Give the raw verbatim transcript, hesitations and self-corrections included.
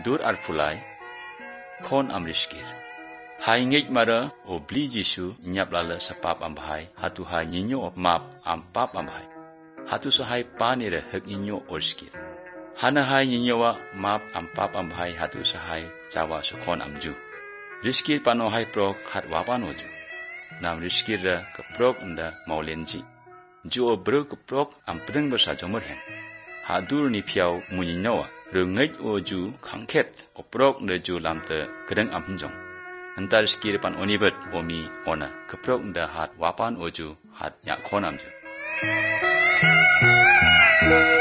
dur arpulai kon amriskir. Hai ngej mara o bli Jisu nyap lala sapap ambahai hatu hai nyinyo map ampap ambahai. Hatu sahai panira hek nyinyo orskir. Hana hai nyinyo wa map ampap ambahai hatu sahai jawa sukon amju. Riskir pano hai prok hat wapan oju. Nam riskir ra keprok unda maulenji. Ju o bro keprok ampedeng bersa jomur hen. Hadur ni piau munyinyo rengej oju kangket oprok nda ju lamte kedeng amjong. Entar skir pan onibet omi ona keprok nda hat wapan oju hat nyak konam ju.